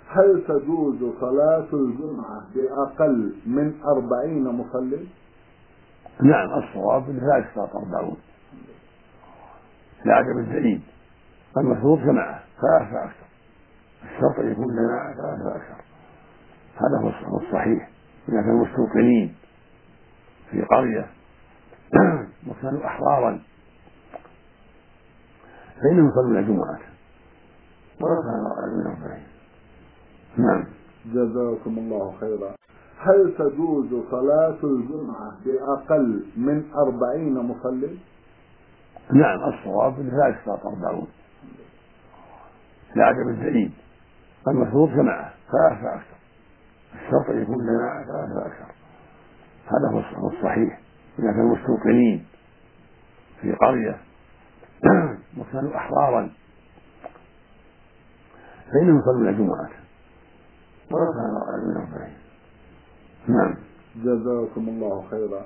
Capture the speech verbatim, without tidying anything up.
هل تجوز صلاة الجمعة بأقل من أربعين مصلٍ؟ نعم، الصواب لا يشترط أربعون لعدم الدليل، المفروض جماعة ثلاثة فأكثر، الشرط أن يكون جماعة ثلاثة فأكثر، هذا هو الصحيح. إذا كانوا مستوطنين في قرية وكانوا أحرارا فإنهم يصلون الجمعة ولو كانوا من أربعين. نعم. جزاكم الله خيرا. هل تجوز صلاة الجمعة بأقل من أربعين مصلٍ؟ نعم، الصواب لا يشترط أربعون لعدم الدليل، المفروض جماعة ثلاثة فأكثر، الشرط أن يكون جماعة ثلاثة فأكثر، هذا هو الصحيح. إذا كانوا مستوطنين في قرية وكانوا أحرارا فإنهم يصلون الجمعة ولو كانوا من أربعين. نعم. جزاكم الله خيرا.